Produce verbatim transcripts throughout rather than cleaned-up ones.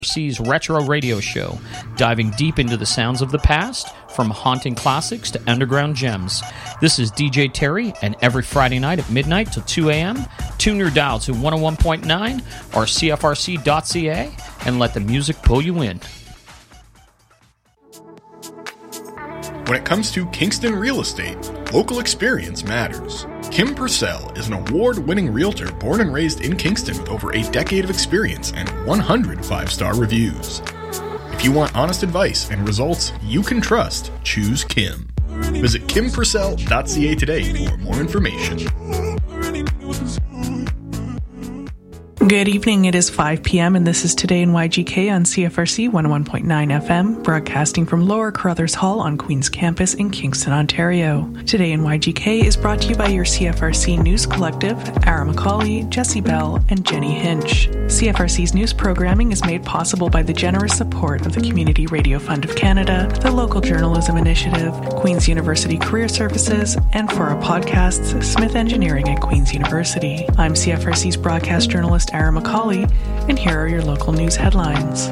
C's Retro Radio Show, diving deep into the sounds of the past, from haunting classics to underground gems. This is D J Terry, and every Friday night at midnight till two a.m., tune your dial to one oh one point nine or C F R C dot C A and let the music pull you in. When it comes to Kingston real estate, local experience matters. Kim Purcell is an award-winning realtor born and raised in Kingston with over a decade of experience and one hundred five-star reviews. If you want honest advice and results you can trust, choose Kim. Visit Kim Purcell dot C A today for more information. Good evening, it is five p.m. and this is Today in Y G K on C F R C one oh one point nine F M, broadcasting from Lower Carruthers Hall on Queen's Campus in Kingston, Ontario. Today in Y G K is brought to you by your C F R C News Collective, Ara McCauley, Jesse Bell, and Jenny Hinch. C F R C's news programming is made possible by the generous support of the Community Radio Fund of Canada, the Local Journalism Initiative, Queen's University Career Services, and for our podcasts, Smith Engineering at Queen's University. I'm C F R C's broadcast journalist Ara McCauley, and here are your local news headlines.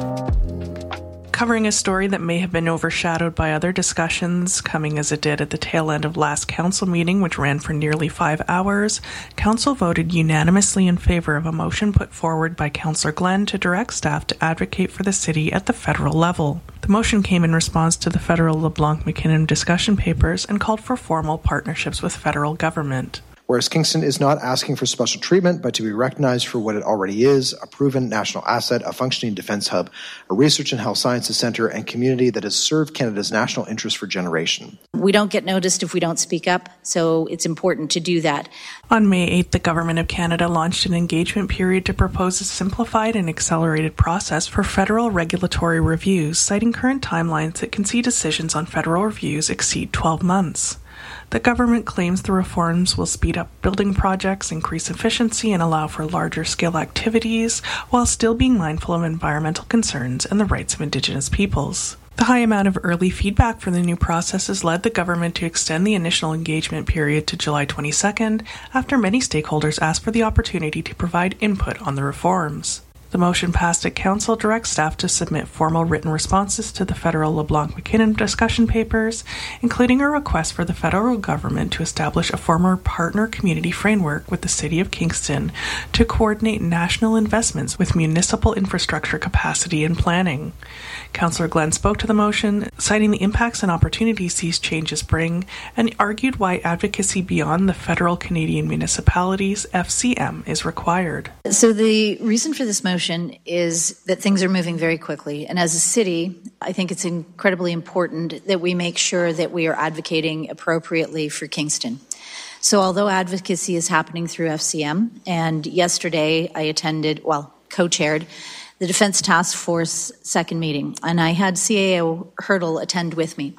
Covering a story that may have been overshadowed by other discussions, coming as it did at the tail end of last council meeting, which ran for nearly five hours, council voted unanimously in favour of a motion put forward by Councillor Glenn to direct staff to advocate for the city at the federal level. The motion came in response to the federal LeBlanc-McKinnon discussion papers and called for formal partnerships with federal government. Whereas Kingston is not asking for special treatment, but to be recognized for what it already is, a proven national asset, a functioning defence hub, a research and health sciences centre, and community that has served Canada's national interest for generations. We don't get noticed if we don't speak up, so it's important to do that. On May eighth, the Government of Canada launched an engagement period to propose a simplified and accelerated process for federal regulatory reviews, citing current timelines that can see decisions on federal reviews exceed twelve months. The government claims the reforms will speed up building projects, increase efficiency, and allow for larger-scale activities, while still being mindful of environmental concerns and the rights of Indigenous peoples. The high amount of early feedback for the new processes led the government to extend the initial engagement period to July twenty-second, after many stakeholders asked for the opportunity to provide input on the reforms. The motion passed at Council directs staff to submit formal written responses to the federal LeBlanc-McKinnon discussion papers, including a request for the federal government to establish a former partner community framework with the City of Kingston to coordinate national investments with municipal infrastructure capacity and planning. Councillor Glenn spoke to the motion, citing the impacts and opportunities these changes bring, and argued why advocacy beyond the federal Canadian municipalities, F C M, is required. So the reason for this motion is that things are moving very quickly. And as a city, I think it's incredibly important that we make sure that we are advocating appropriately for Kingston. So although advocacy is happening through F C M, and yesterday I attended, well, co-chaired, the Defence Task Force second meeting, and I had C A O Hurdle attend with me.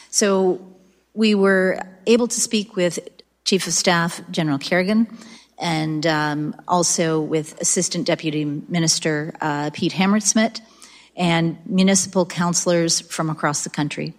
So we were able to speak with Chief of Staff General Kerrigan, and um, also with Assistant Deputy Minister uh, Pete Hammersmith, and municipal councillors from across the country.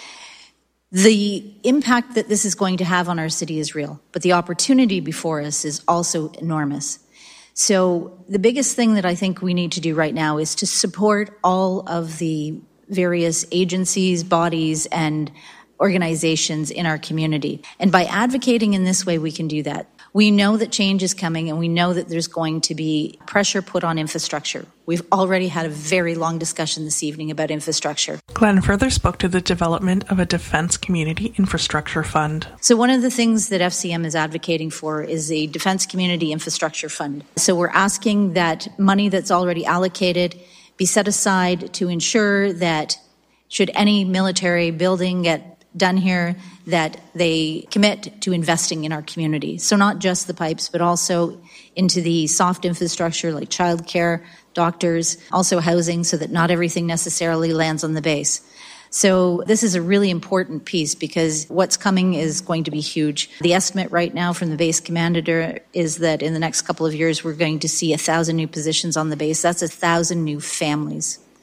The impact that this is going to have on our city is real, but the opportunity before us is also enormous. So the biggest thing that I think we need to do right now is to support all of the various agencies, bodies, and organizations in our community. And by advocating in this way, we can do that. We know that change is coming, and we know that there's going to be pressure put on infrastructure. We've already had a very long discussion this evening about infrastructure. Glenn further spoke to the development of a Defence Community Infrastructure Fund. So one of the things that F C M is advocating for is a Defence Community Infrastructure Fund. So we're asking that money that's already allocated be set aside to ensure that should any military building get done here, that they commit to investing in our community. So not just the pipes, but also into the soft infrastructure like childcare, doctors, also housing, so that not everything necessarily lands on the base. So this is a really important piece because what's coming is going to be huge. The estimate right now from the base commander is that in the next couple of years, we're going to see a thousand new positions on the base. That's a thousand new families.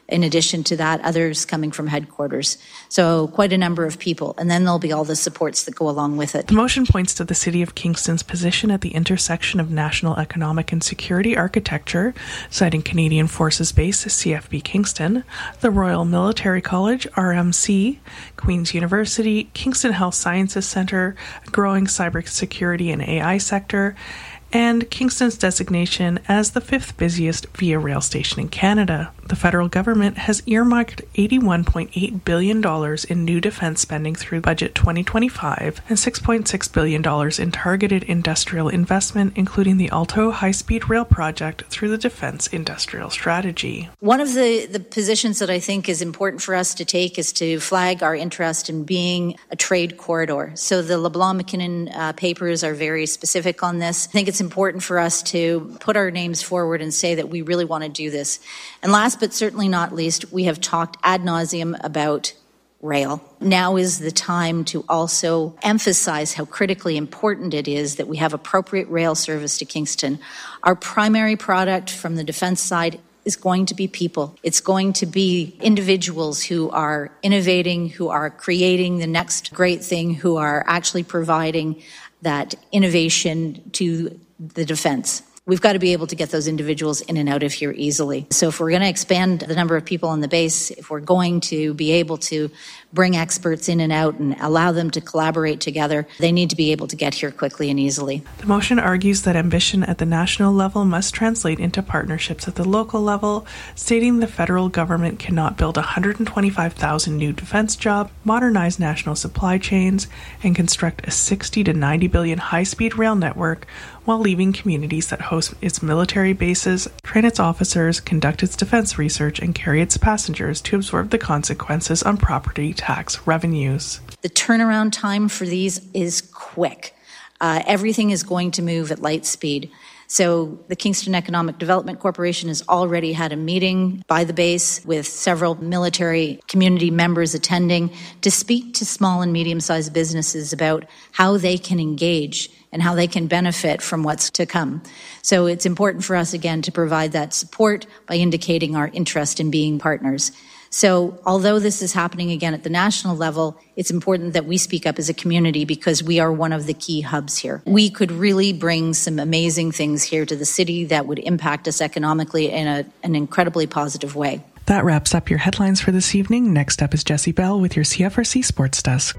In addition to that, others coming from headquarters. So quite a number of people. And then there'll be all the supports that go along with it. The motion points to the City of Kingston's position at the intersection of national economic and security architecture, citing Canadian Forces Base, C F B Kingston, the Royal Military College, R M C, Queen's University, Kingston Health Sciences Centre, a growing cybersecurity and A I sector, and Kingston's designation as the fifth busiest via rail station in Canada. The federal government has earmarked eighty-one point eight billion dollars in new defence spending through Budget twenty twenty-five and six point six billion dollars in targeted industrial investment, including the Alto high-speed rail project through the Defence Industrial Strategy. One of the, the positions that I think is important for us to take is to flag our interest in being a trade corridor. So the LeBlanc-McKinnon uh, papers are very specific on this. I think it's important for us to put our names forward and say that we really want to do this. And last but certainly not least, we have talked ad nauseum about rail. Now is the time to also emphasize how critically important it is that we have appropriate rail service to Kingston. Our primary product from the defence side is going to be people. It's going to be individuals who are innovating, who are creating the next great thing, who are actually providing that innovation to the defence. We've got to be able to get those individuals in and out of here easily. So if we're going to expand the number of people on the base, if we're going to be able to bring experts in and out and allow them to collaborate together, they need to be able to get here quickly and easily. The motion argues that ambition at the national level must translate into partnerships at the local level, stating the federal government cannot build one hundred twenty-five thousand new defense jobs, modernize national supply chains, and construct a sixty to ninety billion high-speed rail network while leaving communities that host its military bases, train its officers, conduct its defense research, and carry its passengers to absorb the consequences on property tax revenues. The turnaround time for these is quick. Uh, everything is going to move at light speed. So the Kingston Economic Development Corporation has already had a meeting by the base with several military community members attending to speak to small and medium-sized businesses about how they can engage and how they can benefit from what's to come. So it's important for us, again, to provide that support by indicating our interest in being partners. So although this is happening again at the national level, it's important that we speak up as a community because we are one of the key hubs here. We could really bring some amazing things here to the city that would impact us economically in a, an incredibly positive way. That wraps up your headlines for this evening. Next up is Jesse Bell with your C F R C Sports Desk.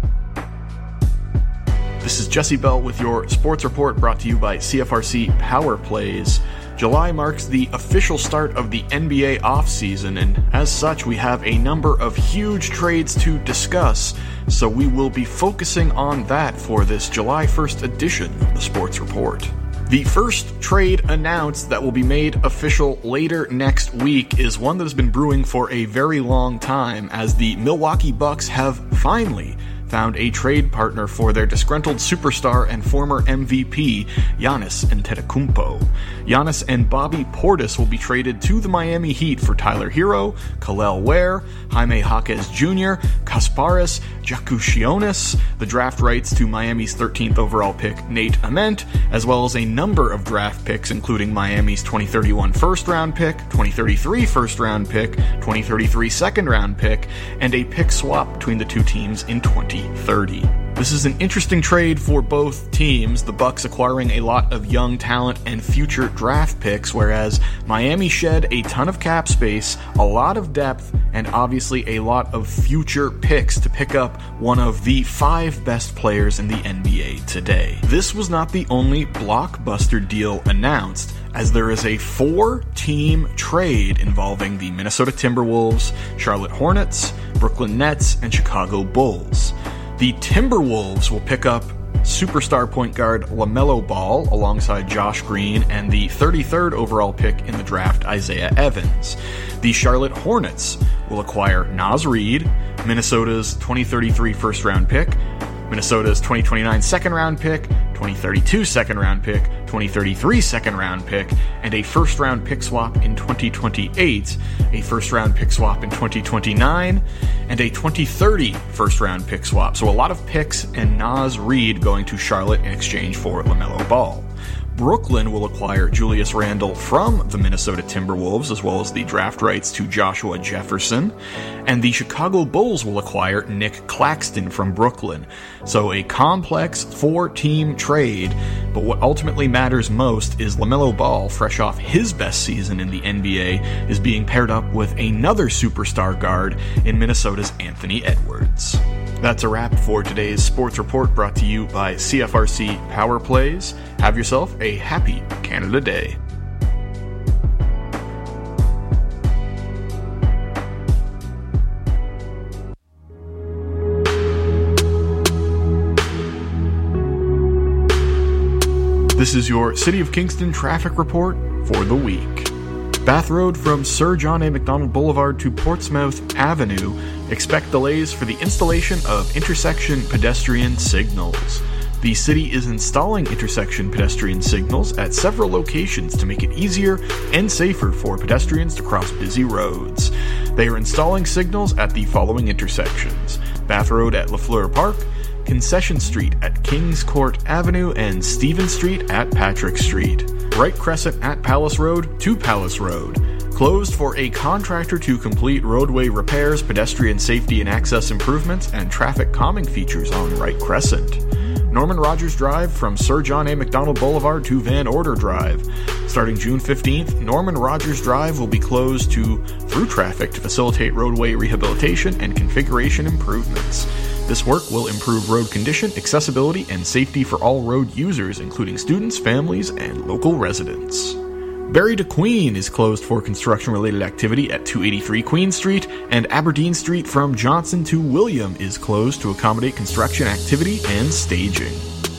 This is Jesse Bell with your sports report brought to you by C F R C Power Plays. July marks the official start of the N B A offseason, and as such, we have a number of huge trades to discuss, so we will be focusing on that for this July first edition of the Sports Report. The first trade announced that will be made official later next week is one that has been brewing for a very long time, as the Milwaukee Bucks have finally found a trade partner for their disgruntled superstar and former M V P, Giannis Antetokounmpo. Giannis and Bobby Portis will be traded to the Miami Heat for Tyler Hero, Kel'el Ware, Jaime Jaquez Junior, Kasparis Jakušionis, the draft rights to Miami's thirteenth overall pick Nate Ament, as well as a number of draft picks including Miami's twenty thirty-one first-round pick, twenty thirty-three first-round pick, twenty thirty-three second-round pick, and a pick swap between the two teams in twenty thirty. This is an interesting trade for both teams, the Bucks acquiring a lot of young talent and future draft picks, whereas Miami shed a ton of cap space, a lot of depth, and obviously a lot of future picks to pick up one of the five best players in the N B A today. This was not the only blockbuster deal announced, as there is a four-team trade involving the Minnesota Timberwolves, Charlotte Hornets, Brooklyn Nets, and Chicago Bulls. The Timberwolves will pick up superstar point guard LaMelo Ball alongside Josh Green and the thirty-third overall pick in the draft, Isaiah Evans. The Charlotte Hornets will acquire Naz Reid, Minnesota's twenty thirty-three first-round pick, Minnesota's twenty twenty-nine second-round pick, twenty thirty-two second-round pick, twenty thirty-three second-round pick, and a first-round pick swap in twenty twenty-eight, a first-round pick swap in twenty twenty-nine, and a twenty thirty first-round pick swap. So a lot of picks and Naz Reid going to Charlotte in exchange for LaMelo Ball. Brooklyn will acquire Julius Randle from the Minnesota Timberwolves, as well as the draft rights to Joshua Jefferson. And the Chicago Bulls will acquire Nick Claxton from Brooklyn. So a complex four-team trade, but what ultimately matters most is LaMelo Ball, fresh off his best season in the N B A, is being paired up with another superstar guard in Minnesota's Anthony Edwards. That's a wrap for today's Sports Report, brought to you by C F R C Power Plays. Have yourself a happy Canada Day. This is your City of Kingston traffic report for the week. Bath Road from Sir John A. Macdonald Boulevard to Portsmouth Avenue. Expect delays for the installation of intersection pedestrian signals. The city is installing intersection pedestrian signals at several locations to make it easier and safer for pedestrians to cross busy roads. They are installing signals at the following intersections: Bath Road at LaFleur Park, Concession Street at Kings Court Avenue, and Stephen Street at Patrick Street. Wright Crescent at Palace Road to Palace Road. Closed for a contractor to complete roadway repairs, pedestrian safety and access improvements, and traffic calming features on Wright Crescent. Norman Rogers Drive from Sir John A. Macdonald Boulevard to Van Order Drive. Starting June fifteenth, Norman Rogers Drive will be closed to through traffic to facilitate roadway rehabilitation and configuration improvements. This work will improve road condition, accessibility, and safety for all road users, including students, families, and local residents. Barrie to Queen is closed for construction-related activity at two eighty-three Queen Street, and Aberdeen Street from Johnson to William is closed to accommodate construction activity and staging.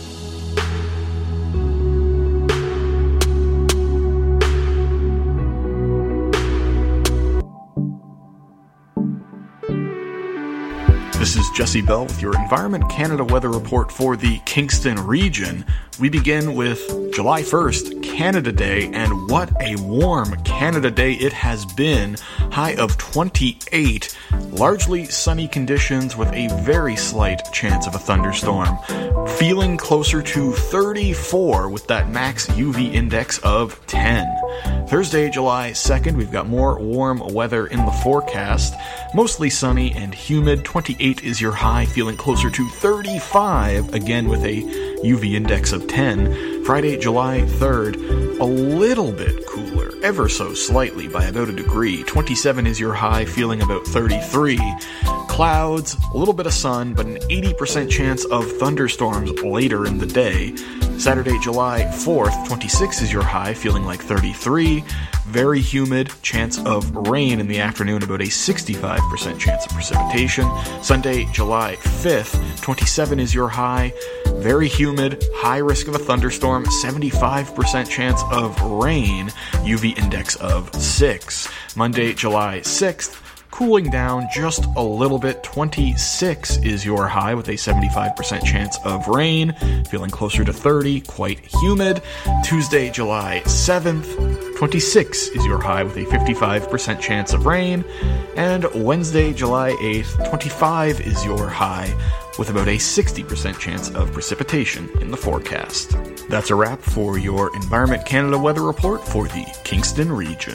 This is Jesse Bell with your Environment Canada weather report for the Kingston region. We begin with July first, Canada Day, and what a warm Canada Day it has been. High of twenty-eight, largely sunny conditions with a very slight chance of a thunderstorm. Feeling closer to thirty-four with that max U V index of ten. Thursday, July second, we've got more warm weather in the forecast. Mostly sunny and humid. twenty-eight is your high, feeling closer to thirty-five, again with a U V index of ten. Friday, July third, a little bit cooler, ever so slightly by about a degree. twenty-seven is your high, feeling about thirty-three. Clouds, a little bit of sun, but an eighty percent chance of thunderstorms later in the day. Saturday, July fourth, twenty-six is your high, feeling like thirty-three. Very humid, chance of rain in the afternoon, about a sixty-five percent chance of precipitation. Sunday, July fifth, twenty-seven is your high. Very humid, high risk of a thunderstorm, seventy-five percent chance of rain, U V index of six. Monday, July sixth, cooling down just a little bit. twenty-six is your high with a seventy-five percent chance of rain, feeling closer to thirty, quite humid. Tuesday, July seventh, twenty-six is your high with a fifty-five percent chance of rain. And Wednesday, July eighth, twenty-five is your high with about a sixty percent chance of precipitation in the forecast. That's a wrap for your Environment Canada weather report for the Kingston region.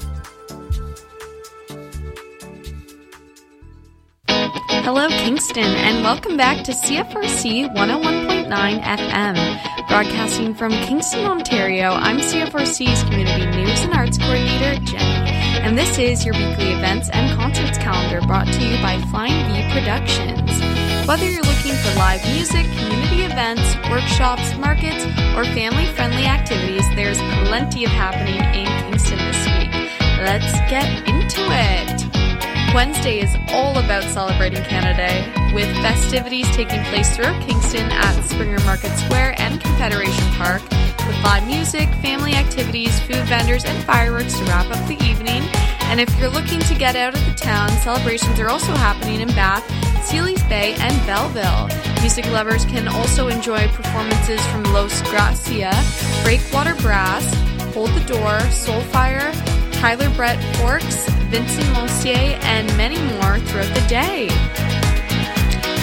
Hello, Kingston, and welcome back to C F R C one oh one point nine F M. Broadcasting from Kingston, Ontario, I'm C F R C's Community News and Arts Coordinator, Jenny, and this is your weekly events and concerts calendar brought to you by Flying V Productions. Whether you're looking for live music, community events, workshops, markets, or family-friendly activities, there's plenty of happening in Kingston this week. Let's get into it! Wednesday is all about celebrating Canada Day, with festivities taking place throughout Kingston at Springer Market Square and Confederation Park, with live music, family activities, food vendors, and fireworks to wrap up the evening. And if you're looking to get out of the town, celebrations are also happening in Bath, Sealy's Bay, and Belleville. Music lovers can also enjoy performances from Los Gracia, Breakwater Brass, Hold the Door, Soulfire, Tyler Brett Forks, Vincent Monsier, and many more throughout the day.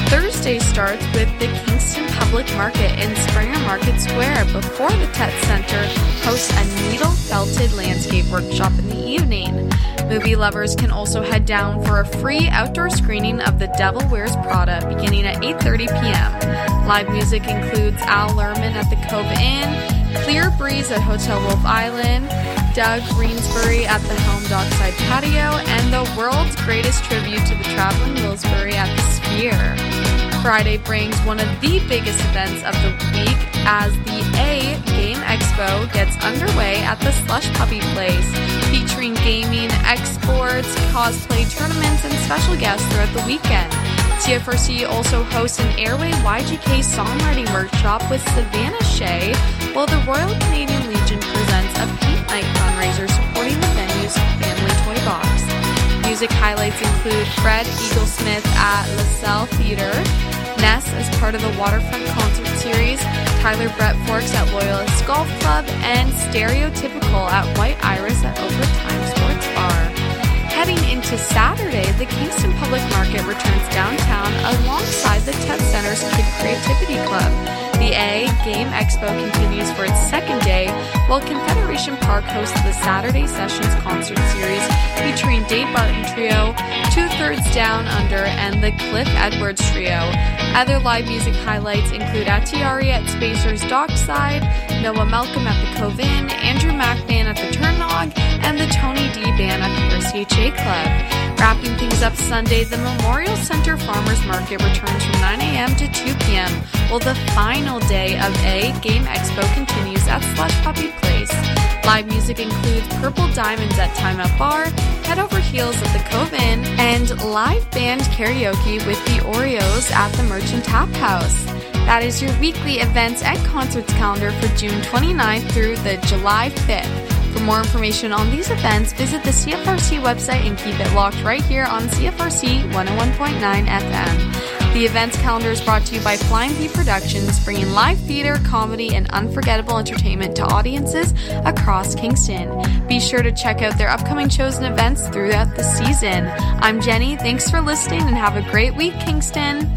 Thursday starts with the Kingston Public Market in Springer Market Square before the Tet Center hosts a needle-felted landscape workshop in the evening. Movie lovers can also head down for a free outdoor screening of The Devil Wears Prada beginning at eight thirty p.m. Live music includes Al Lerman at the Cove Inn, Clear Breeze at Hotel Wolf Island, Doug Greensbury at the Helm Dockside Patio, and the world's greatest tribute to the traveling Willsbury at the Sphere. Friday brings one of the biggest events of the week as the A Game Expo gets underway at the Slush Puppy Place, featuring gaming, exports, cosplay tournaments, and special guests throughout the weekend. C F R C also hosts an Airway Y G K songwriting workshop with Savannah Shea, while the Royal Canadian Legion presents a paint night fundraiser supporting the venue's family toy box. Music highlights include Fred Eaglesmith at LaSalle Theatre, Ness as part of the Waterfront Concert Series, Tyler Brett Forks at Loyalist Golf Club, and Stereotypical at White Iris at Overtime Sports Bar. Heading into Saturday, the Kingston Public Market returns downtown alongside the Tet Center's Kid Creativity Club. The A Game Expo continues for its second day, while Confederation Park hosts the Saturday Sessions concert series featuring Dave Barton Trio, Two Thirds Down Under, and the Cliff Edwards Trio. Other live music highlights include Atiari at Spacer's Dockside, Noah Malcolm at the Cove Inn, Andrew Mack Band at the Turnog, and the Tony D Band at the R C H A Club. Wrapping things up Sunday, the Memorial Center Farmers Market returns from nine a.m. to two p.m., while the final day of A Game Expo continues at Slush Puppy Place. Live music includes Purple Diamonds at Time Out Bar, Head Over Heels at the Cove Inn, and live band karaoke with the Oreos at the Merchant Tap House. That is your weekly events and concerts calendar for June twenty-ninth through the July fifth. For more information on these events, visit the C F R C website and keep it locked right here on C F R C one oh one point nine F M. The events calendar is brought to you by Flying V Productions, bringing live theater, comedy, and unforgettable entertainment to audiences across Kingston. Be sure to check out their upcoming shows and events throughout the season. I'm Jenny. Thanks for listening and have a great week, Kingston.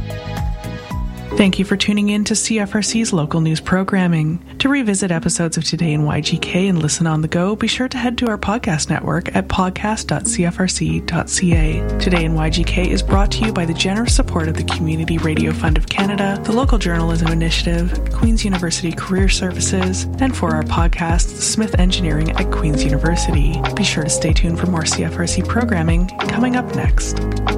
Thank you for tuning in to C F R C's local news programming. To revisit episodes of Today in Y G K and listen on the go, be sure to head to our podcast network at podcast dot c f r c dot c a. Today in Y G K is brought to you by the generous support of the Community Radio Fund of Canada, the Local Journalism Initiative, Queen's University Career Services, and for our podcast, Smith Engineering at Queen's University. Be sure to stay tuned for more C F R C programming coming up next.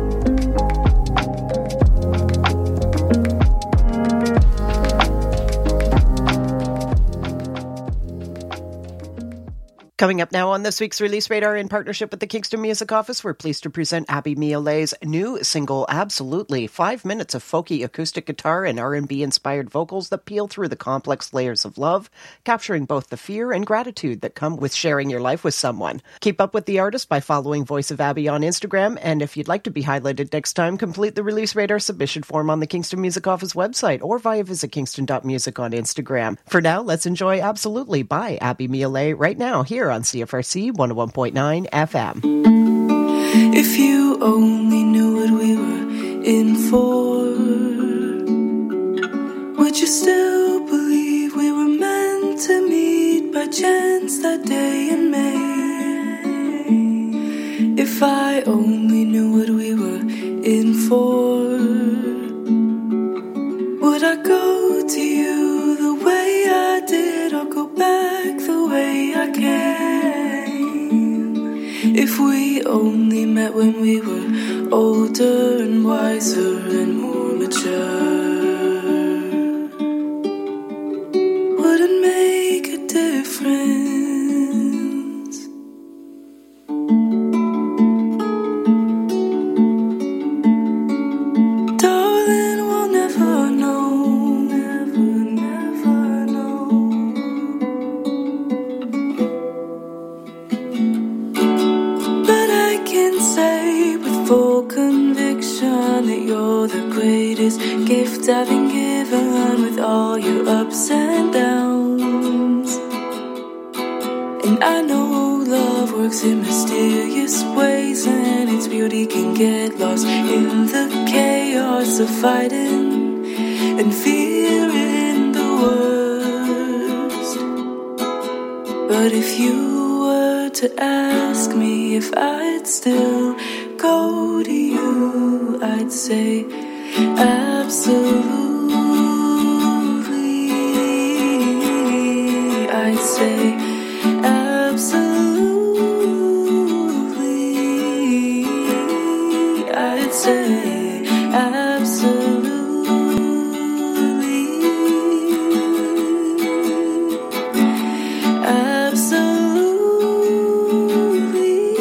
Coming up now on this week's Release Radar, in partnership with the Kingston Music Office, we're pleased to present Abby Miolet's new single, Absolutely. Five minutes of folky acoustic guitar and R and B-inspired vocals that peel through the complex layers of love, capturing both the fear and gratitude that come with sharing your life with someone. Keep up with the artist by following Voice of Abby on Instagram, and if you'd like to be highlighted next time, complete the Release Radar submission form on the Kingston Music Office website or via visit kingston dot music on Instagram. For now, let's enjoy Absolutely by Abby Miolet right now here on C F R C one oh one point nine F M. If you only knew what we were in for, would you still believe we were meant to meet by chance that day in May? If I only knew what we were in for, would I go to you the way I did, or go back the way I came? If we only met when we were older and wiser and more mature, would it make a difference? Darling, we'll never know, never, never know. But I can say with full conviction that you're the greatest gift I've been given, with all your ups and downs. And I know love works in mysterious ways, and its beauty can get lost in the chaos chaos of fighting and fear in the worst. But if you were to ask me if I'd still go to you, I'd say absolutely. I'd say absolutely. I'd say absolutely. Absolutely.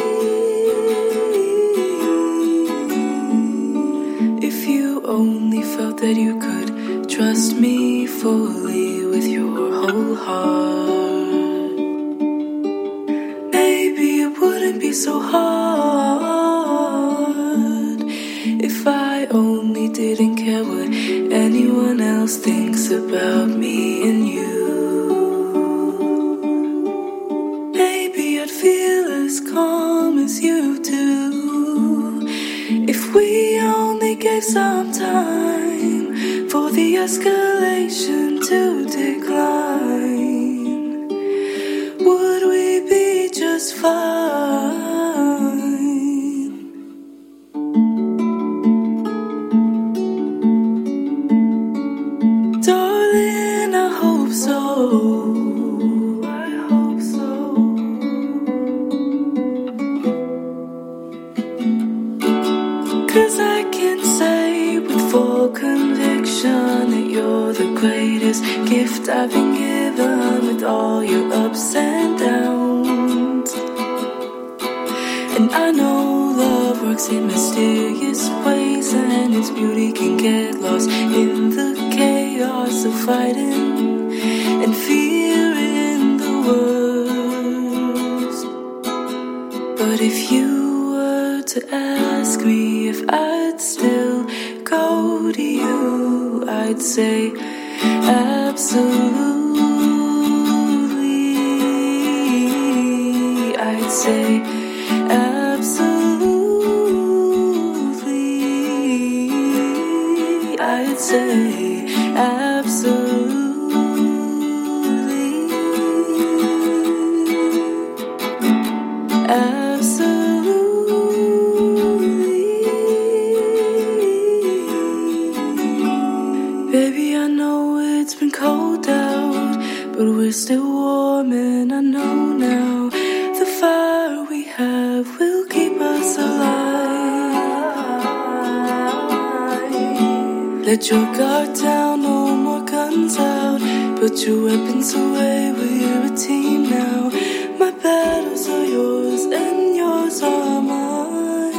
If you only felt that you could trust me fully with your whole heart, maybe it wouldn't be so hard. If I only didn't care what anyone else thinks about me and you, maybe I'd feel as calm as you do. If we only gave some time for the escalation to decline, would we be just fine? Darling, I hope so. I hope so. 'Cause I can say with full conviction that you're the greatest gift I've been given, with all your ups and downs. And I know love works in mysterious ways, and its beauty can get lost in the chaos of fighting and fear in the worst. But if you were to ask me if I'd still go to you, I'd say absolutely. I'd say absolutely. I'd say absolutely. Absolutely. Baby, I know it's been cold out, but we're still warm, and I know now the fire we have will keep us alive. Let your guard down, no more guns out. Put your weapons away, we're a team now. My battles are yours and yours are mine.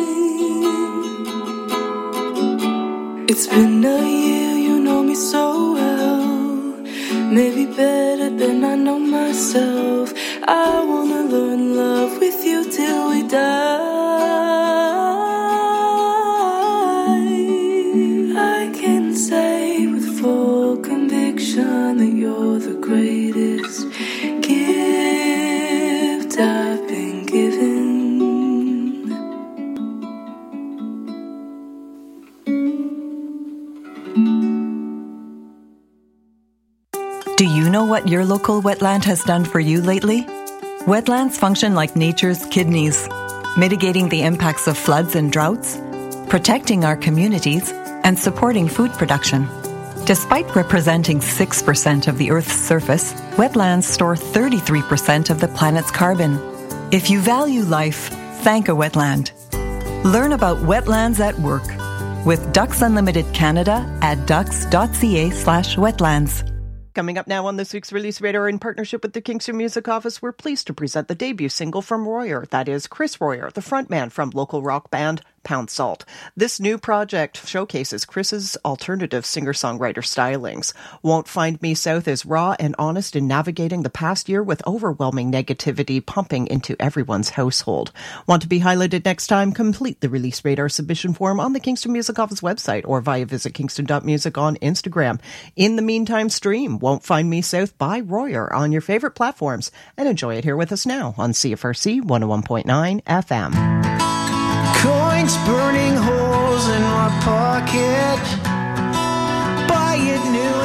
It's been a year, you know me so well, maybe better than I know myself. I wanna learn love with you till we die. I can say with full conviction that you're the greatest gift I've been given. Do you know what your local wetland has done for you lately? Wetlands function like nature's kidneys, mitigating the impacts of floods and droughts, protecting our communities, and supporting food production. Despite representing six percent of the Earth's surface, wetlands store thirty-three percent of the planet's carbon. If you value life, thank a wetland. Learn about wetlands at work with Ducks Unlimited Canada at ducks.ca slash wetlands. Coming up now on this week's Release Radar, in partnership with the Kingston Music Office, we're pleased to present the debut single from Royer. That is Chris Royer, the frontman from local rock band Pound Salt. This new project showcases Chris's alternative singer-songwriter stylings. Won't Find Me South is raw and honest in navigating the past year with overwhelming negativity pumping into everyone's household. Want to be highlighted next time? Complete the Release Radar submission form on the Kingston Music Office website or via visit kingston dot music on Instagram. In the meantime, stream Won't Find Me South by Royer on your favorite platforms and enjoy it here with us now on C F R C one oh one point nine F M. Coins burning holes in my pocket.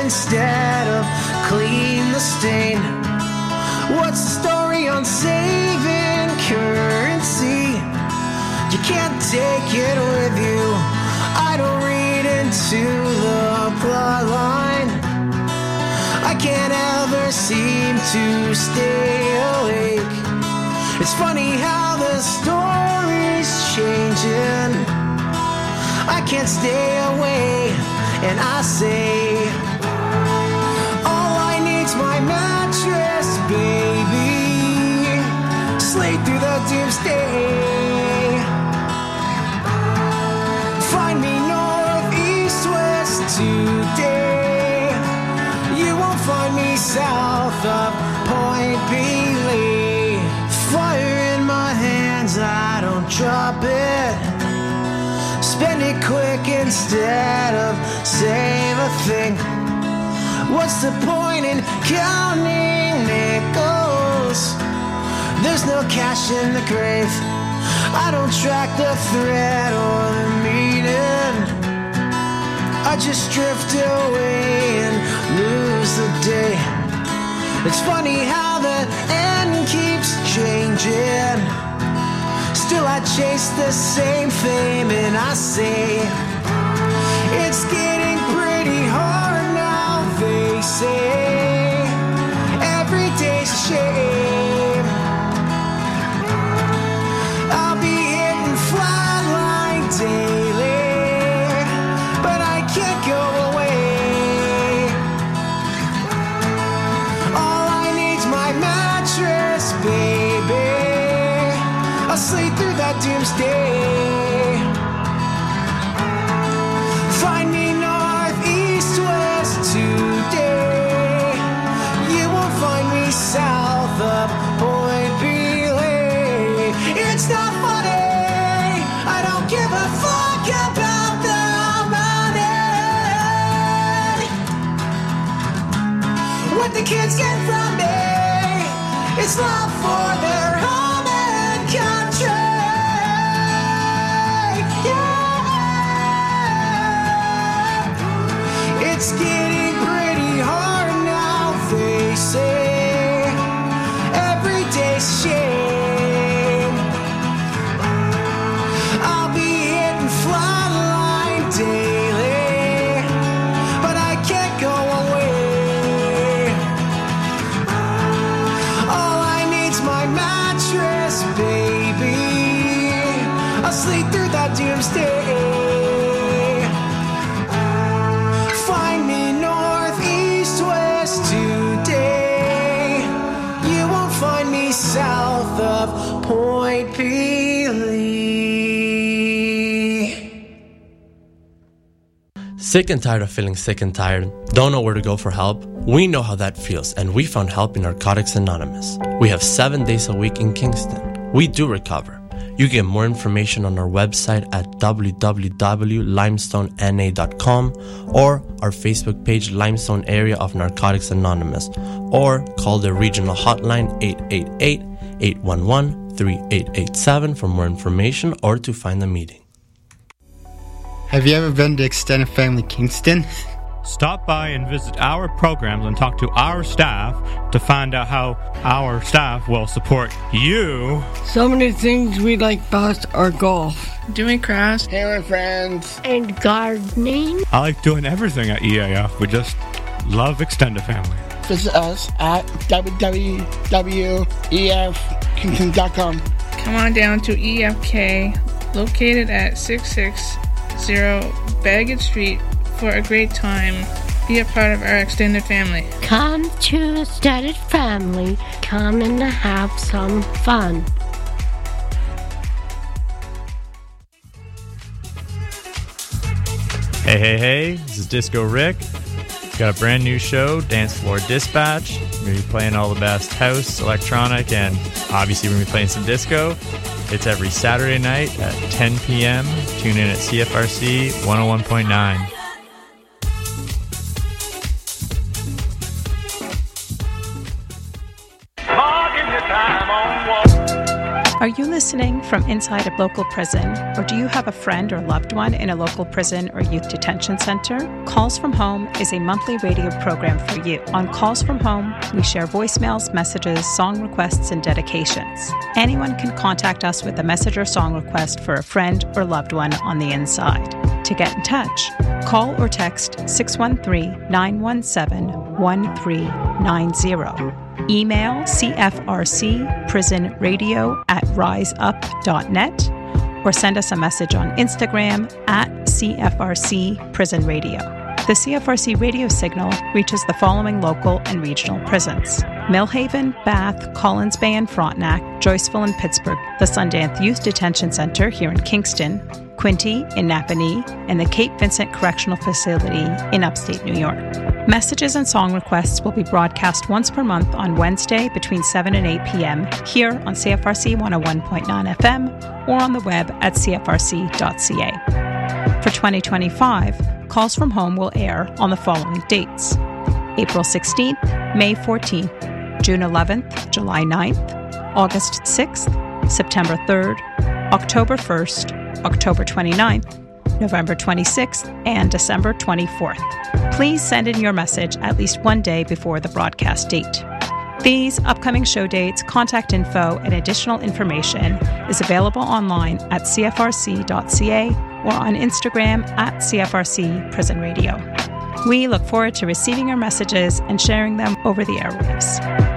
instead of clean the stain. What's the story on saving currency? You can't take it with you. I don't read into the plot line. I can't ever seem to stay awake. It's funny how the story's changing. I can't stay away, and I say, all I need's my mattress, baby. Sleep through the doomsday. Find me north, east, west today. You won't find me south of Point Pelee. Fire in my hands, I don't drop it. Spend it quick instead of save a thing. What's the point in counting nickels? There's no cash in the grave. I don't track the thread or the meaning. I just drift away and lose the day. It's funny how the end keeps changing. Still I chase the same fame, and I say, it's getting pretty hard now, they say. Every day's a shame. I'll be hitting flatline daily, but I can't go away. All I need's my mattress, baby. I'll sleep through that doomsday. Find me north, east, west today. You won't find me south of Point Pelee. It's not funny, I don't give a fuck about the money. What the kids get from me, it's love for their home and country. Yeah. It's getting pretty hard now, they say. Every day's a shame. I'll be hitting flatline daily, but I can't go away. All I need's my mattress, baby. I'll sleep through that doomsday. Find me north, east, west today. You won't find me south of Point Pelee. Sick and tired of feeling sick and tired? Don't know where to go for help? We know how that feels, and we found help in Narcotics Anonymous. We have seven days a week in Kingston. We do recover. You get more information on our website at w w w dot limestone n a dot com or our Facebook page Limestone Area of Narcotics Anonymous, or call the regional hotline eight eight eight, eight one one, three eight eight seven for more information or to find a meeting. Have you ever been to Extended Family Kingston? Stop by and visit our programs and talk to our staff to find out how our staff will support you. Some of the things we like best are golf, doing crafts, hanging with friends, and gardening. I like doing everything at E A F. We just love Extended Family. Visit us at w w w dot e f kingston dot com. Come on down to E F K, located at six six zero Baggett Street, for a great time. Be a part of our extended family. Come to Extended Family. Come and have some fun. Hey, hey, hey, this is Disco Rick. Got a brand new show, Dance Floor Dispatch. We're going to be playing all the best house, electronic, and obviously we're going to be playing some disco. It's every Saturday night at ten p.m. Tune in at C F R C one oh one point nine. Are you listening from inside a local prison, or do you have a friend or loved one in a local prison or youth detention center? Calls from Home is a monthly radio program for you. On Calls from Home, we share voicemails, messages, song requests, and dedications. Anyone can contact us with a message or song request for a friend or loved one on the inside. To get in touch, call or text six one three, nine one seven, one three nine zero. Email C F R C prison radio at riseup dot net or send us a message on Instagram at C F R C prison radio. The C F R C radio signal reaches the following local and regional prisons: Millhaven, Bath, Collins Bay and Frontenac, Joyceville and Pittsburgh, the Sundance Youth Detention Center here in Kingston, Quinte in Napanee, and the Cape Vincent Correctional Facility in upstate New York. Messages and song requests will be broadcast once per month on Wednesday between seven and eight p.m. here on C F R C one oh one point nine F M or on the web at c f r c dot c a. For twenty twenty-five, Calls from Home will air on the following dates: April sixteenth, May fourteenth, June eleventh, July ninth, August sixth, September third, October first, October twenty-ninth, November twenty-sixth, and December twenty-fourth. Please send in your message at least one day before the broadcast date. These upcoming show dates, contact info, and additional information is available online at c f r c dot c a or on Instagram at C F R C Prison Radio. We look forward to receiving your messages and sharing them over the airwaves.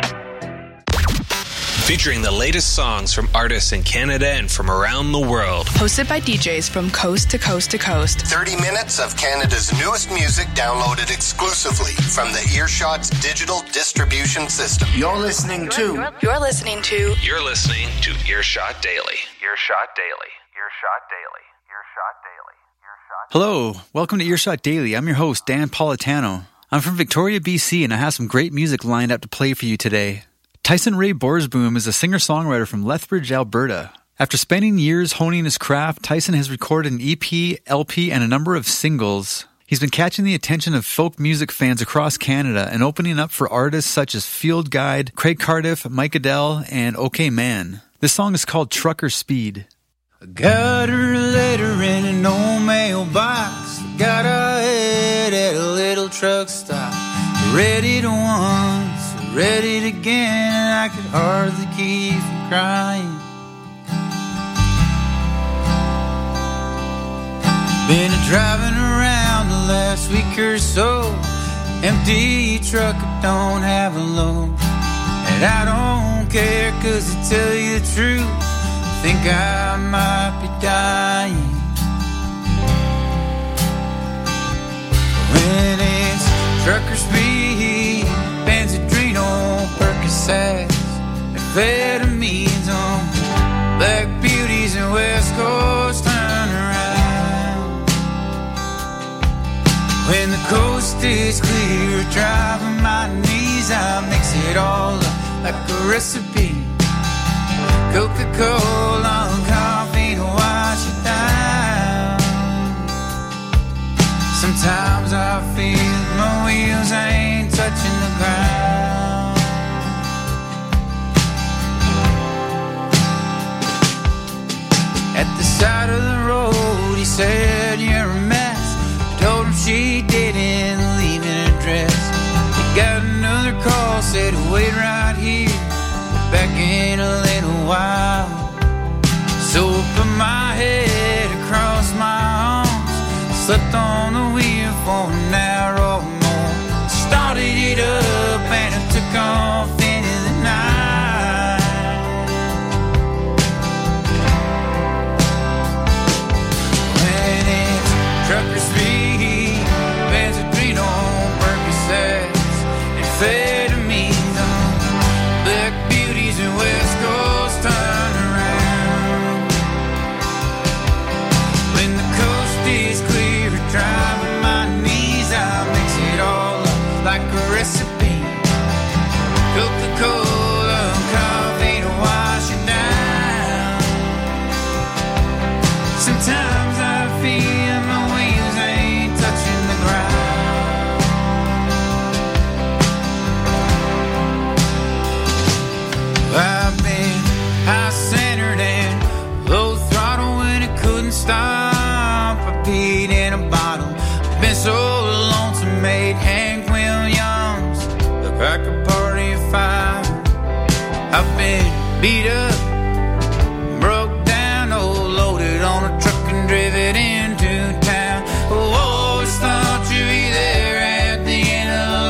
Featuring the latest songs from artists in Canada and from around the world. Hosted by D Js from coast to coast to coast. thirty minutes of Canada's newest music downloaded exclusively from the Earshot's digital distribution system. You're listening to... You're listening to... You're listening to Earshot Daily. Earshot Daily. Earshot Daily. Earshot Daily. Earshot. Hello, welcome to Earshot Daily. I'm your host, Dan Politano. I'm from Victoria, B C, and I have some great music lined up to play for you today. Tyson Ray Borsboom is a singer-songwriter from Lethbridge, Alberta. After spending years honing his craft, Tyson has recorded an E P, L P, and a number of singles. He's been catching the attention of folk music fans across Canada and opening up for artists such as Field Guide, Craig Cardiff, Mike Adele, and OK Man. This song is called Trucker Speed. I got her a letter in an old mailbox. Got her head at a little truck stop. Ready to once, ready to again. I could hardly keep from crying. Been a driving around the last week or so. Empty truck, I don't have a load. And I don't care, cause to tell you the truth, I think I might be dying. When it's trucker speed, Benzodrino, Percocets, amphetamines on black beauties and West Coast turnaround. When the coast is clear, driving my knees, I mix it all up like a recipe. Coca-Cola and coffee to wash it down. Sometimes I feel my wheels ain't touching the ground. At the side of the road, he said, you're a mess. I told him she didn't leave an address. He got another call, said, wait right here, back in a little while. So I put my head across my arms, slept on the wheel for an hour or more. Started it up and it took off into the night. When it's trucker speed, Benzodrino, Percocets, amphetamines on black beauties and West Coast turnaround. When the coast is clear, driving my knees, I mix it all up like a recipe. Coca-Cola and coffee to wash it down. Sometimes I feel my wheels ain't touching the ground. I've been high-centered stop. I peed in a bottle. I've been so lonesome, made Hank Williams look like a party of five. I've been beat up, broke down, oh, loaded on a truck and driven into town. Oh, always thought you'd be there at the end of the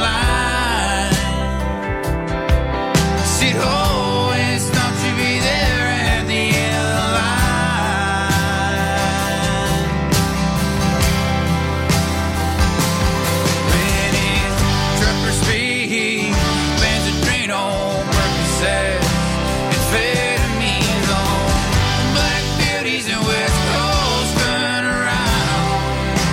line. Said, always thought you'd be there at the end of the line. When it's trucker speed, bands a drain on Percocet. Amphetamines on black beauties and West Coast turn around.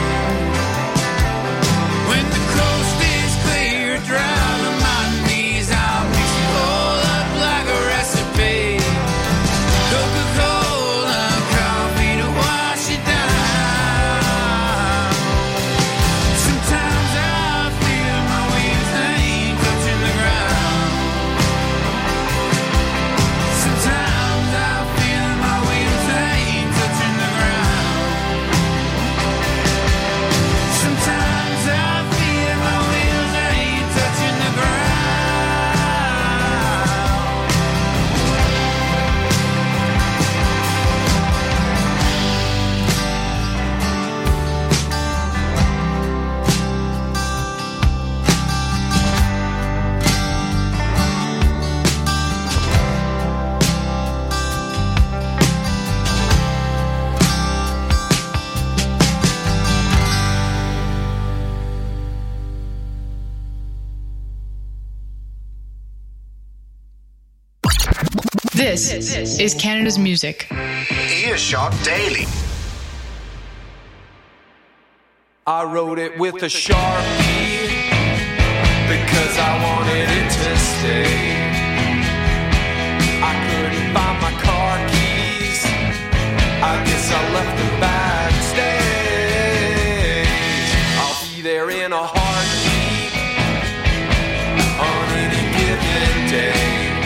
When the coast is clear, drown on my knees. I'll mix it all up like a recipe. Coca-Cola, coffee to wash it down. Sometimes I feel my wheels ain't touching the ground. Sometimes I feel my wheels ain't touching the ground. Sometimes I feel my wheels ain't touching the ground. This is Canada's music. Earshot Daily. I wrote it with a Sharpie because I wanted it to stay. I couldn't find my car keys. I guess I left them backstage. I'll be there in a heartbeat on any given day.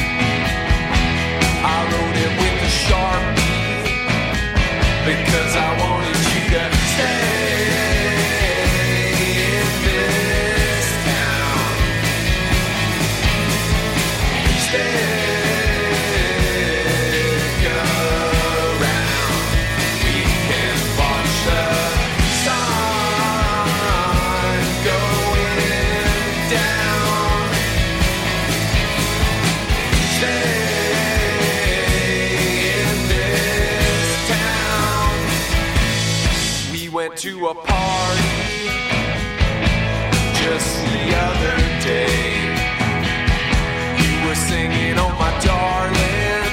I wrote it with a Sharpie because I wanted you to stay in this town. Stick around. We can watch the sun going down. Stay went to a party just the other day. You were singing, oh my darling,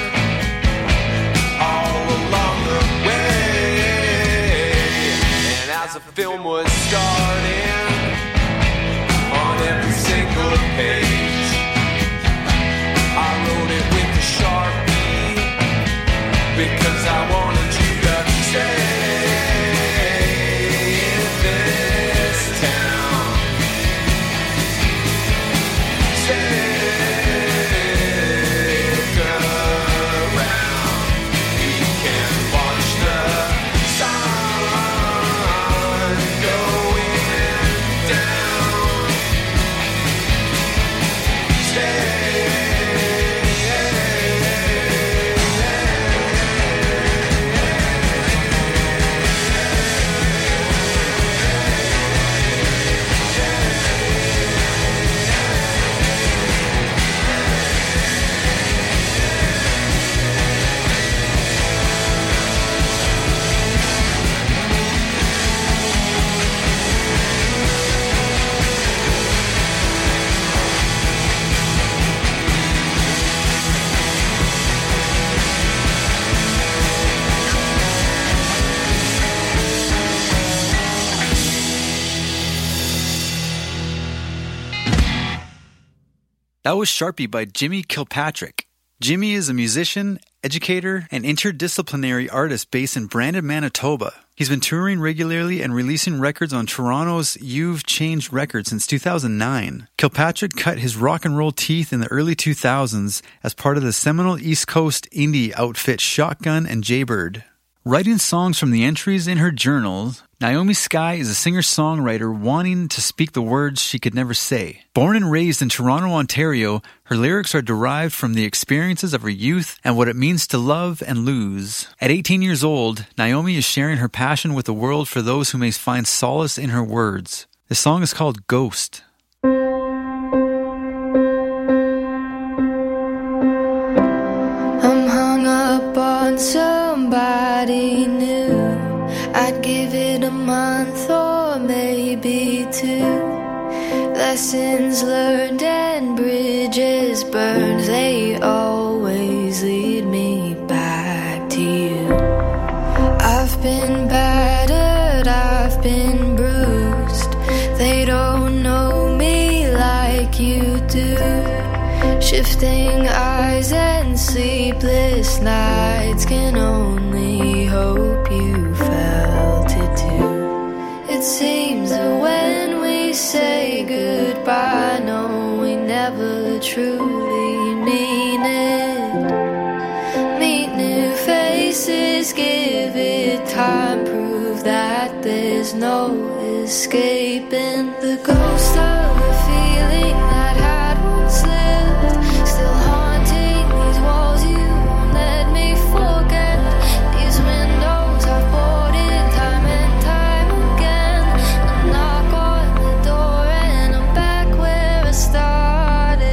all along the way. And as the film was starting, on every single page, I wrote it with a Sharpie because I wanted you to stay. That was Sharpie by Jimmy Kilpatrick. Jimmy is a musician, educator, and interdisciplinary artist based in Brandon, Manitoba. He's been touring regularly and releasing records on Toronto's You've Changed Records since two thousand nine. Kilpatrick cut his rock and roll teeth in the early two thousands as part of the seminal East Coast indie outfit Shotgun and Jaybird. Writing songs from the entries in her journals, Naomi Skye is a singer-songwriter wanting to speak the words she could never say. Born and raised in Toronto, Ontario, her lyrics are derived from the experiences of her youth and what it means to love and lose. At eighteen years old, Naomi is sharing her passion with the world for those who may find solace in her words. The song is called Ghost. I'm hung up on somebody new. I'd give it a month or maybe two. Lessons learned and bridges burned, they always lead me back to you. I've been battered, I've been bruised. They don't know me like you do. Shifting eyes and sleepless nights can only hope you felt it too. It seems that when we say goodbye, no, we never truly mean it. Meet new faces, give it time, prove that there's no escaping the ghost of a feeling that had once lived, still haunting these walls. You won't let me forget these windows I've boarded time and time again. I knock on the door and I'm back where I started.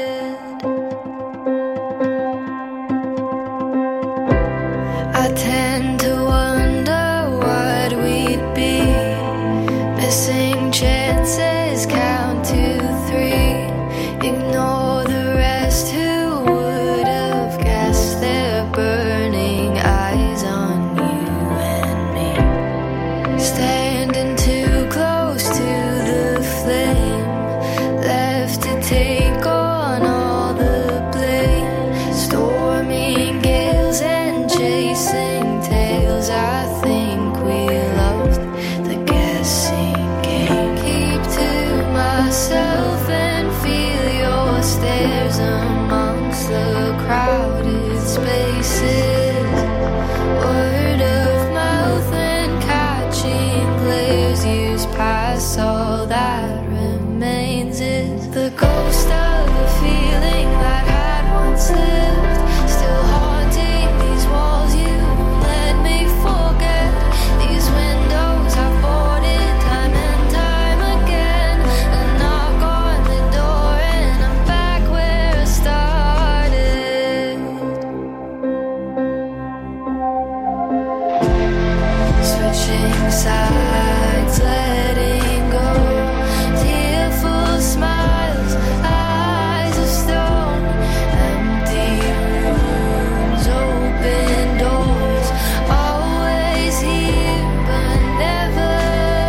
I tend to wonder what we'd be, missing chances, count to three. Ignore the rest, who would have guessed their burning eyes on you and me. Standing too close to the flame, left to take on all the blame. Storming gales and chasing tales, I think we loved the guessing game. Keep to myself and feel your stares amongst the crowded spaces. Word of mouth and catching glares, years pass, all that remains is the ghost of a feeling that had once lived, still haunting these walls. You won't let me forget these windows I've boarded time and time again. I knock on the door and I'm back where I started. Switching sides, letting go, tearful smiles, eyes of stone, empty rooms, open doors, always here but never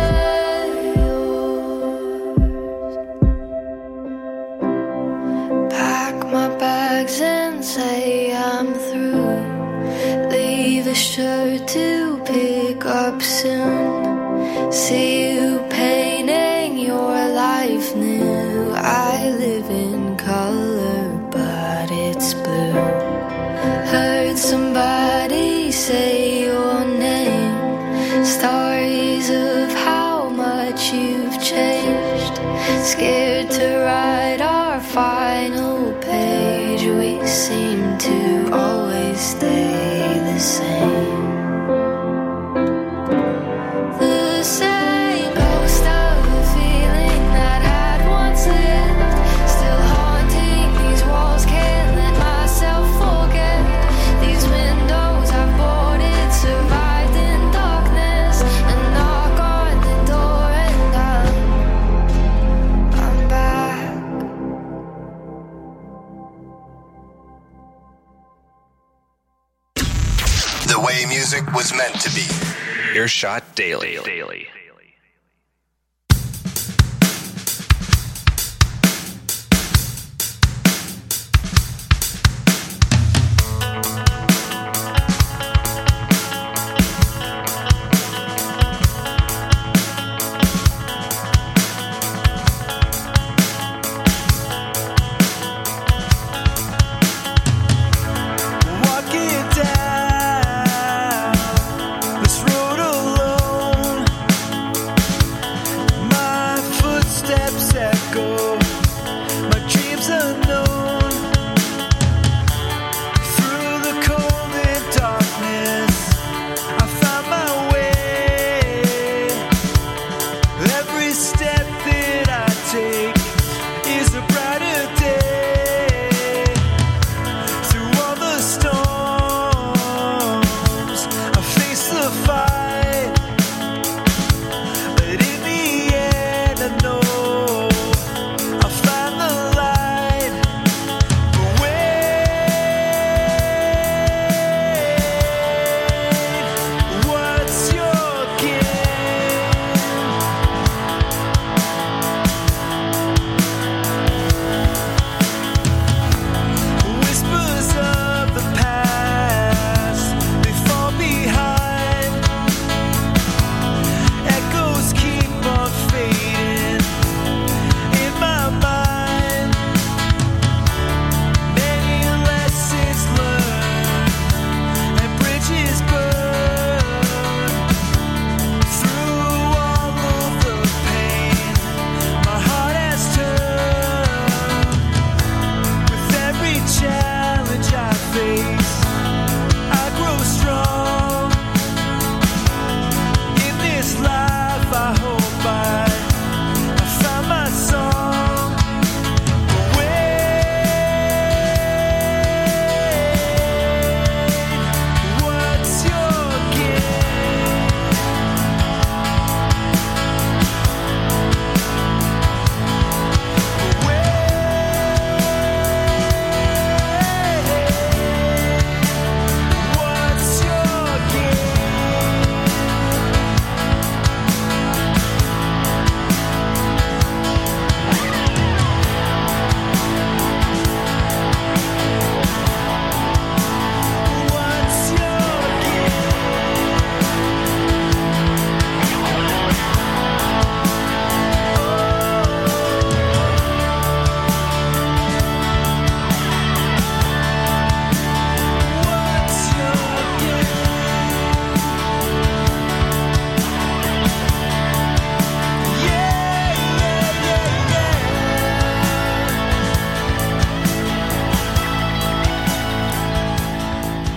yours. Pack my bags and say I'm through. Leave a shirt to pick up soon. See you painting your life new. I live in color, but it's blue. Heard somebody say your name. Stories of how much you've changed. Scared to write our final page. We seem to always stay the same. The same ghost of a feeling that had once lived, still haunting these walls. Can't let myself forget these windows I've boarded, survived in darkness. And knock on the door and I'm, I'm back. The way music was meant to be. Earshot Daily. Daily. Walk it down.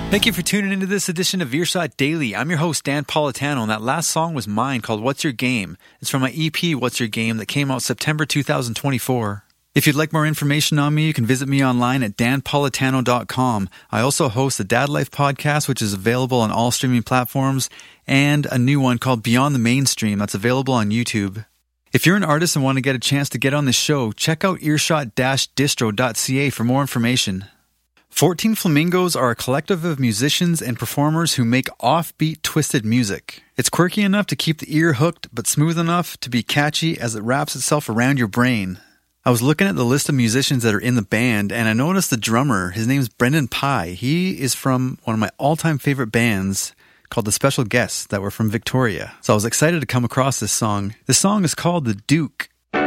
Thank you for tuning into this edition of Earshot Daily. I'm your host, Dan Politano, and that last song was mine called What's Your Game? It's from my E P, What's Your Game, that came out September two thousand twenty-four. If you'd like more information on me, you can visit me online at dan politano dot com. I also host the Dad Life podcast, which is available on all streaming platforms, and a new one called Beyond the Mainstream that's available on YouTube. If you're an artist and want to get a chance to get on the show, check out earshot dash distro dot c a for more information. fourteen Flamingos are a collective of musicians and performers who make offbeat, twisted music. It's quirky enough to keep the ear hooked, but smooth enough to be catchy as it wraps itself around your brain. I was looking at the list of musicians that are in the band, and I noticed the drummer. His name's Brendan Pye. He is from one of my all-time favorite bands called The Special Guests that were from Victoria. So I was excited to come across this song. This song is called The Duke.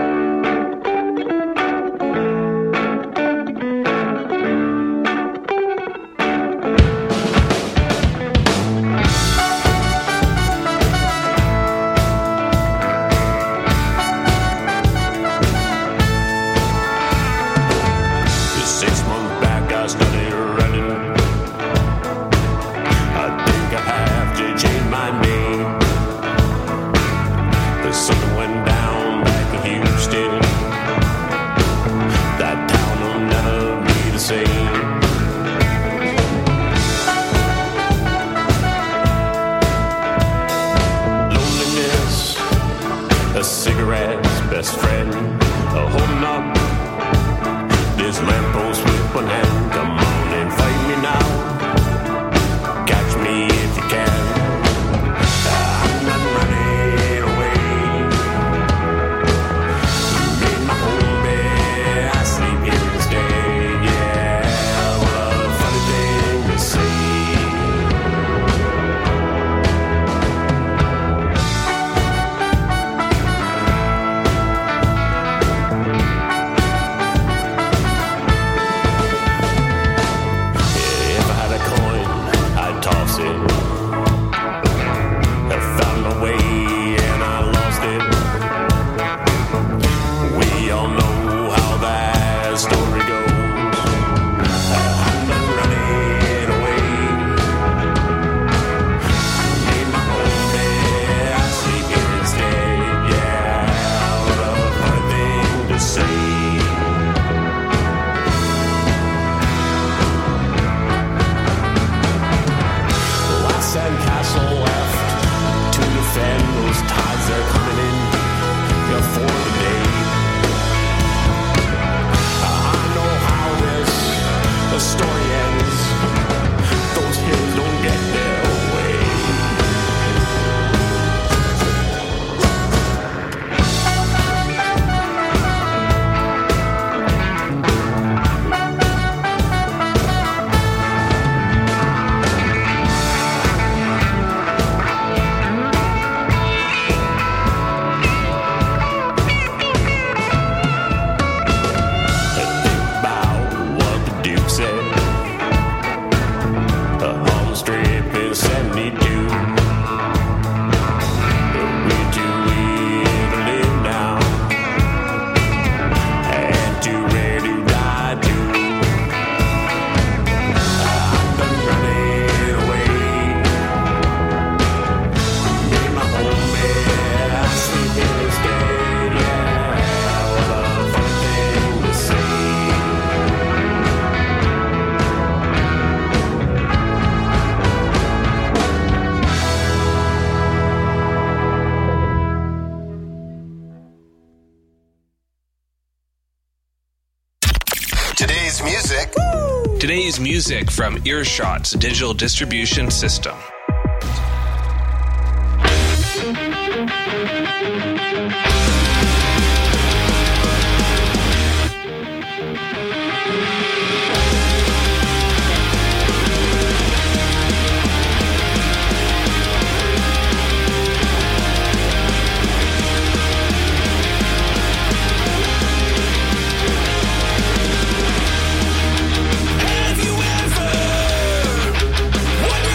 Today's music from Earshot's digital distribution system.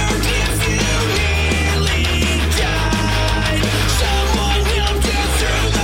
Through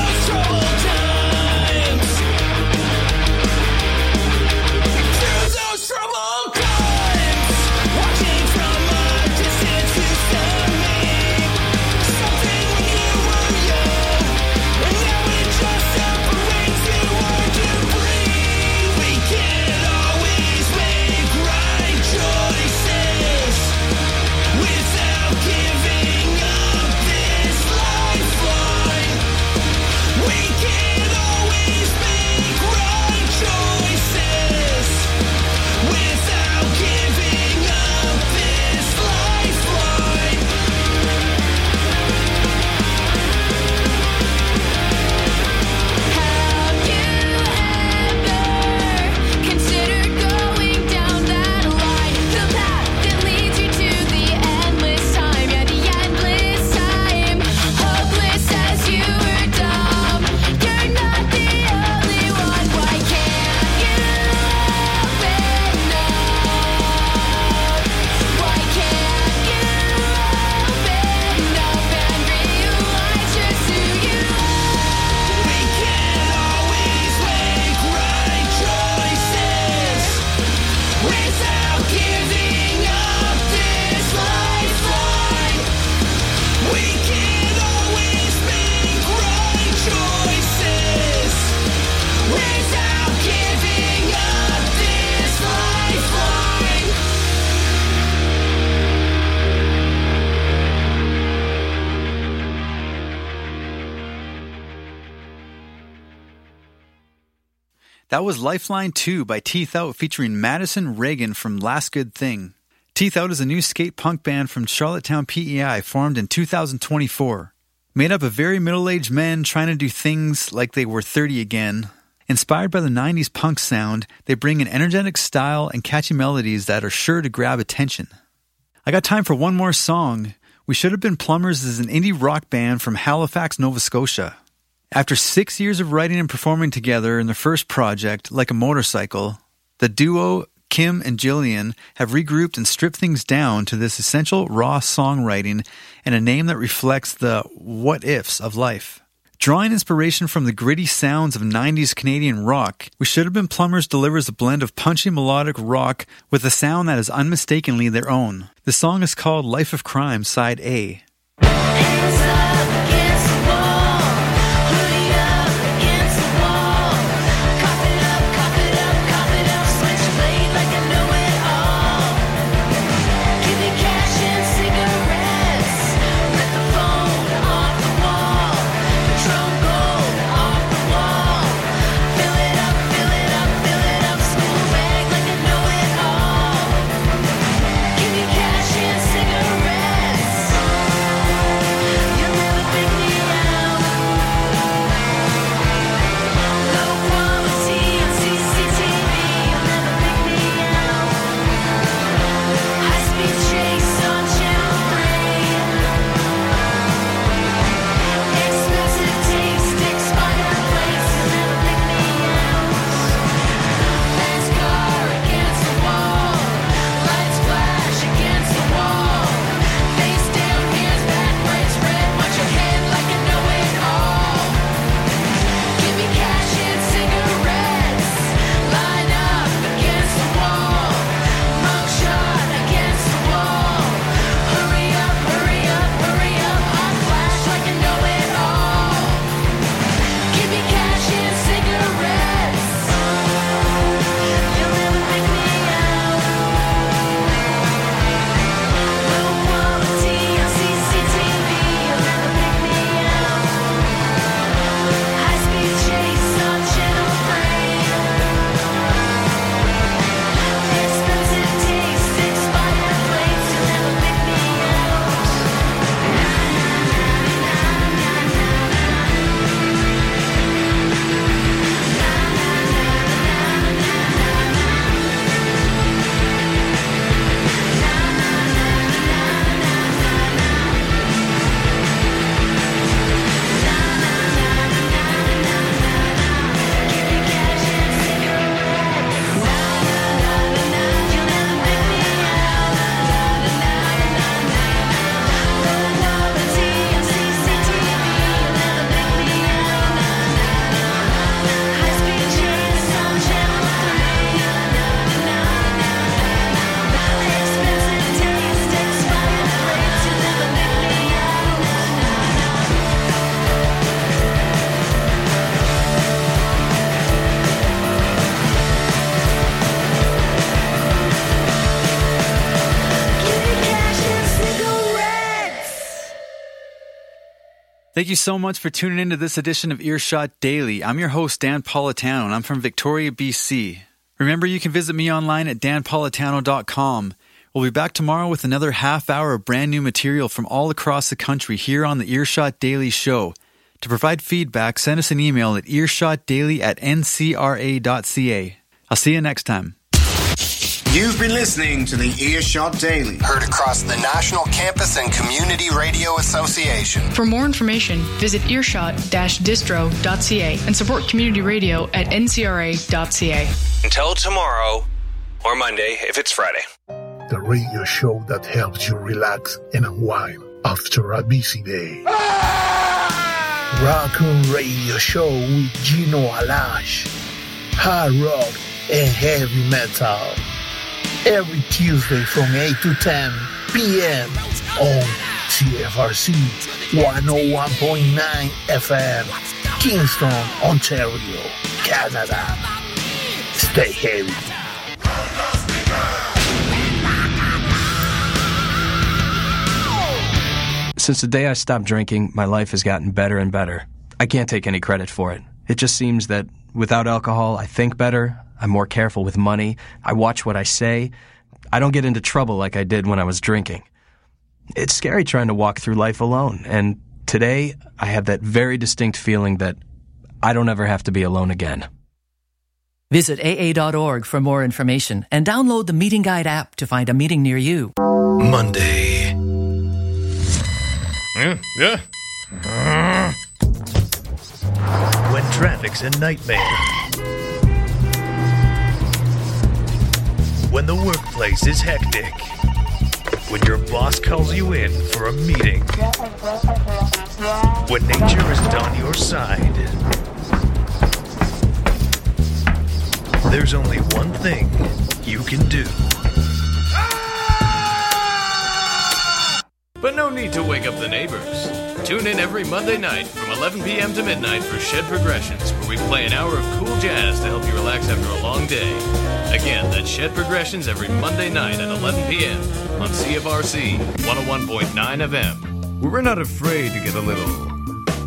That was Lifeline two by Teeth Out featuring Madison Reagan from Last Good Thing. Teeth Out is a new skate punk band from Charlottetown, P E I, formed in two thousand twenty-four. Made up of very middle-aged men trying to do things like they were thirty again. Inspired by the nineties punk sound, they bring an energetic style and catchy melodies that are sure to grab attention. I got time for one more song. We Should Have Been Plumbers is an indie rock band from Halifax, Nova Scotia. After six years of writing and performing together in their first project, Like a Motorcycle, the duo Kim and Jillian have regrouped and stripped things down to this essential raw songwriting and a name that reflects the what-ifs of life. Drawing inspiration from the gritty sounds of nineties Canadian rock, We Should Have Been Plumbers delivers a blend of punchy melodic rock with a sound that is unmistakably their own. The song is called Life of Crime, Side A. Thank you so much for tuning into this edition of Earshot Daily. I'm your host, Dan Politano, and I'm from Victoria, B C. Remember, you can visit me online at dan politano dot com. We'll be back tomorrow with another half hour of brand new material from all across the country here on the Earshot Daily Show. To provide feedback, send us an email at earshotdaily at n c r a dot c a. I'll see you next time. You've been listening to the Earshot Daily, heard across the National Campus and Community Radio Association. For more information, visit earshot dash distro dot c a and support community radio at n c r a dot c a. Until tomorrow, or Monday if it's Friday. The radio show that helps you relax and unwind after a busy day. Raccoon Radio Show with Gino Alash. Hard rock and heavy metal. Every Tuesday from eight to ten p.m. on C F R C one oh one point nine F M, Kingston, Ontario, Canada. Stay heavy. Since the day I stopped drinking, my life has gotten better and better. I can't take any credit for it. It just seems that Without alcohol, I think better. I'm more careful with money. I watch what I say. I don't get into trouble like I did when I was drinking. It's scary trying to walk through life alone, and today I have that very distinct feeling that I don't ever have to be alone again. Visit A A dot org for more information and download the Meeting Guide app to find a meeting near you. Monday. Yeah, yeah. Uh. When traffic's a nightmare. When the workplace is hectic. When your boss calls you in for a meeting. When nature isn't on your side. There's only one thing you can do. But no need to wake up the neighbors. Tune in every Monday night from eleven p.m. to midnight for Shed Progressions, where we play an hour of cool jazz to help you relax after a long day. Again, that's Shed Progressions every Monday night at eleven p.m. on C F R C one oh one point nine F M, where we're not afraid to get a little